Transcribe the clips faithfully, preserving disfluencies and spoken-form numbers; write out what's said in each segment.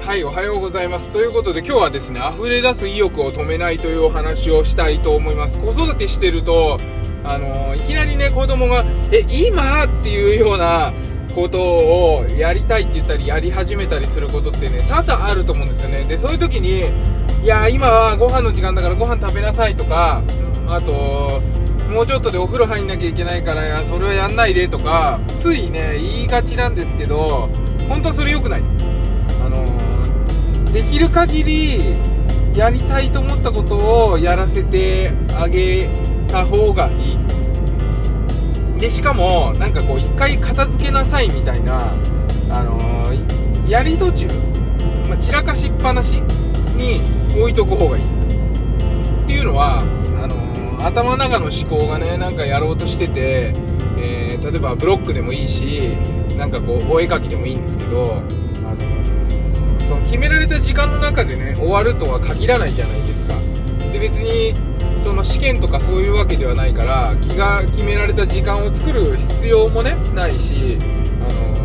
はい、おはようございます。ということで今日はですね、溢れ出す意欲を止めないというお話をしたいと思います。子育てしてると、あのー、いきなりね、子供が、え、今っていうようなことをやりたいって言ったり、やり始めたりすることってね、多々あると思うんですよね。で、そういう時に、いや、今はご飯の時間だからご飯食べなさいとか、あと、もうちょっとでお風呂入んなきゃいけないから、それはやんないでとか、ついね、言いがちなんですけど、本当はそれ良くない。あのー、できる限りやりたいと思ったことをやらせてあげた方がいい。でしかもなんかこう一回片付けなさいみたいな、あのー、やり途中、まあ、散らかしっぱなしに置いとく方がいいっていうのは、あのー、頭の中の思考がね、なんかやろうとしてて、えー、例えばブロックでもいいし、なんかこうお絵描きでもいいんですけど、あのその決められた時間の中でね終わるとは限らないじゃないですか。で、別にその試験とかそういうわけではないから、気が決められた時間を作る必要もねないし、あの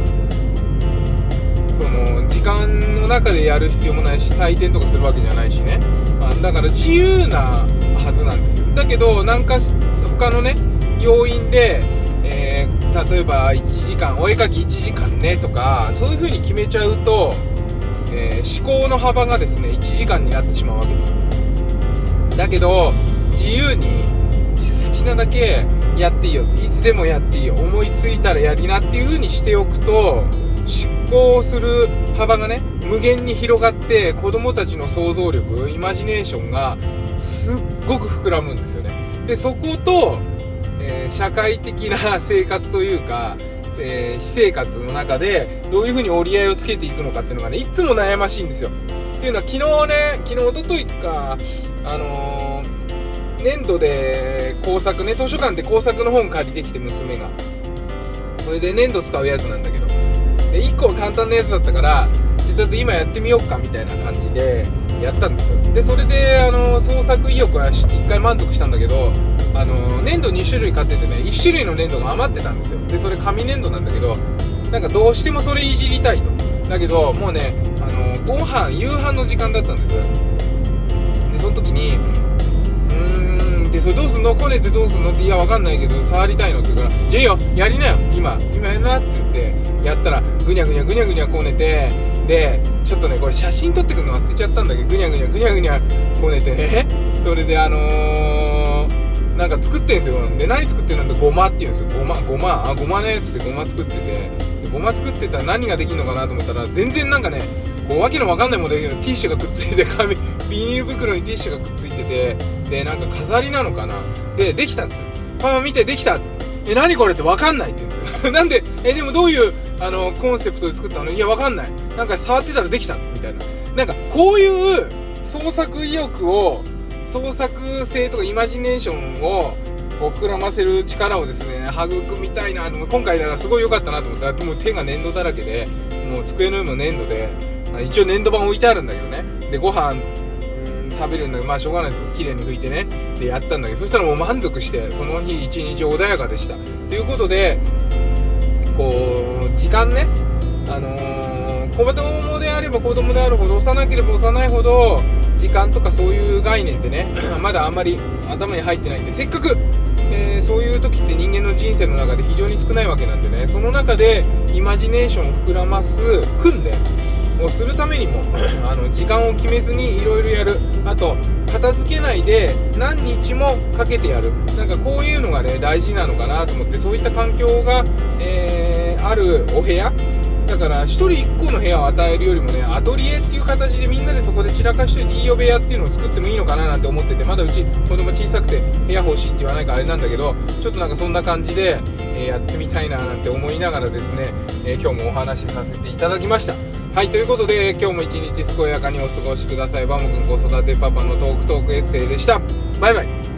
ー、その時間の中でやる必要もないし、採点とかするわけじゃないしね。あだから自由なはずなんですよ。だけどなんか他のね要因で、えー、例えばいちじかんお絵描きいちじかんねとか、そういう風に決めちゃうと、えー、思考の幅がですねいちじかんになってしまうわけです。だけど自由に好きなだけやっていいよ、いつでもやっていいよ、思いついたらやりなっていう風にしておくと、思考する幅がね無限に広がって、子供たちの想像力、イマジネーションがすっごく膨らむんですよね。で、そこと、えー、社会的な生活というか、えー、私生活の中でどういう風に折り合いをつけていくのかっていうのがね、いつも悩ましいんですよ。っていうのは、昨日ね、昨日、おとといか、あのー、年度で工作ね、図書館で工作の本借りてきて、娘が。それで年度使うやつなんだけど。で、いっこは簡単なやつだったから、じゃちょっと今やってみようかみたいな感じでやったんですよ。で、それで、あのー、創作意欲はいっかい満足したんだけど、あのー、粘土に種類買っててね、いち種類の粘土が余ってたんですよ。で、それ紙粘土なんだけど、なんかどうしてもそれいじりたいと。だけどもうね、あのー、ご飯夕飯の時間だったんです。で、その時にうーんで、それどうすんの、こねてどうすんのって、いやわかんないけど触りたいのって言うから、じゃあいいよやりなよ、今今やるなって言ってやったら、ぐにゃぐにゃぐにゃぐにゃこねて、でちょっとねこれ写真撮ってくるの忘れちゃったんだけど、ぐにゃぐにゃぐにゃぐにゃこねてね、それであのーなんか作ってんすよ。で、何作ってるんだ、ごまって言うんですよ。ごま、ごま、あ、ごまのやつってごま作ってて、でごま作ってたら何ができるのかなと思ったら、全然なんかね、こうわけのわかんないものだけど、ティッシュがくっついて、紙、ビニール袋にティッシュがくっついてて、で、なんか飾りなのかな。で、できたんですよ。パパ見て、できた。え、何これってわかんないって言うんですよ。なんで、え、でもどういう、あの、コンセプトで作ったの？いや、わかんない。なんか触ってたらできた。みたいな。なんか、こういう創作意欲を、創作性とかイマジネーションをこう膨らませる力をですね育みたいなと思って、今回だからすごい良かったなと思ったら、もう手が粘土だらけで、もう机の上も粘土で、一応粘土板置いてあるんだけどね。で、ご飯食べるんだけど、まあしょうがないと綺麗に拭いてね、でやったんだけど、そしたらもう満足して、その日一日穏やかでしたということで、こう時間ね、あのー、子供であれば子供であるほど、幼ければ幼いほど時間とかそういう概念ってねまだあんまり頭に入ってないんで、せっかく、えー、そういう時って人間の人生の中で非常に少ないわけなんでね、その中でイマジネーションを膨らます訓練をするためにもあの時間を決めずにいろいろやる、あと片付けないで何日もかけてやる、なんかこういうのがね大事なのかなと思って、そういった環境が、えー、あるお部屋だから、一人一個の部屋を与えるよりもね、アトリエっていう形でみんなでそこで散らかしといていいよ部屋っていうのを作ってもいいのかななんて思ってて、まだうち子供小さくて部屋欲しいって言わないからあれなんだけど、ちょっとなんかそんな感じで、えー、やってみたいななんて思いながらですね、えー、今日もお話しさせていただきました。はい、ということで今日も一日健やかにお過ごしください。バモくん子育てパパのトークトークエッセイでした。バイバイ。